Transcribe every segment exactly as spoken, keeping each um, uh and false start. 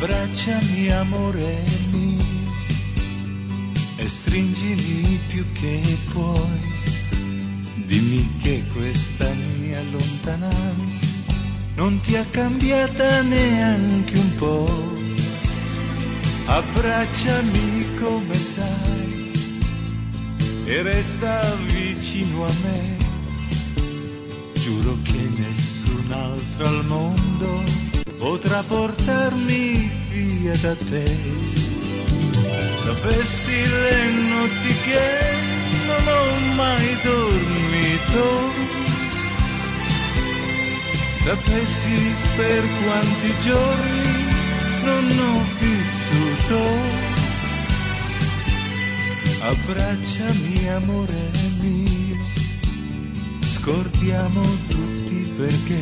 Abbracciami amore mio e stringimi più che puoi. Dimmi che questa mia lontananza non ti ha cambiata neanche un po'. Abbracciami come sai e resta vicino a me. Giuro che nessun altro al mondo potrà portarmi via da te. Sapessi le notti che non ho mai dormito, sapessi per quanti giorni non ho vissuto. Abbracciami amore mio, scordiamo tutti perché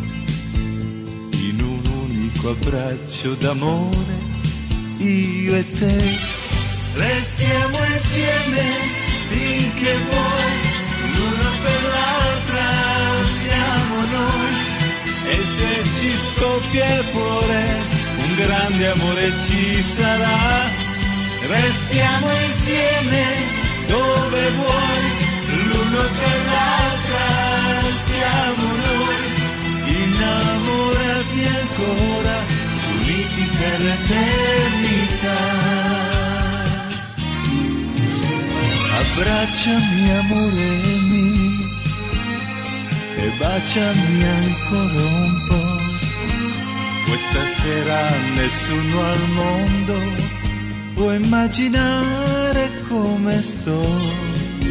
in un unico abbraccio d'amore io e te restiamo insieme finché vuoi, l'uno per l'altra siamo noi. E se ci scoppia il cuore un grande amore ci sarà. Restiamo insieme dove vuoi, l'uno per l'altra siamo noi. Innamorati ancora, uniti per l'eternità. Abbracciami amore mio e baciami ancora un po'. Questa sera nessuno al mondo può immaginare come sto.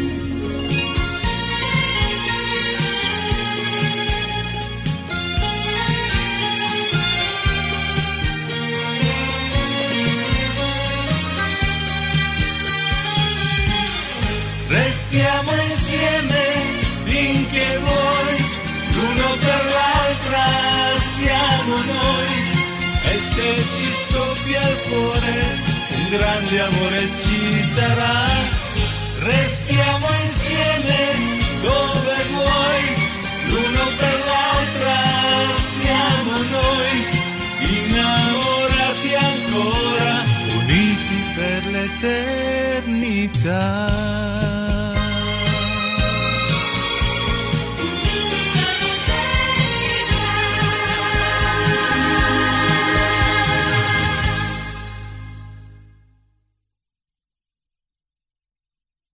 Restiamo insieme finché vuoi, l'uno per l'altra siamo noi. E se ci scoppia il cuore un grande amore ci sarà. Restiamo insieme dove vuoi, l'uno per l'altra siamo noi. Innamorati ancora, uniti per l'eternità.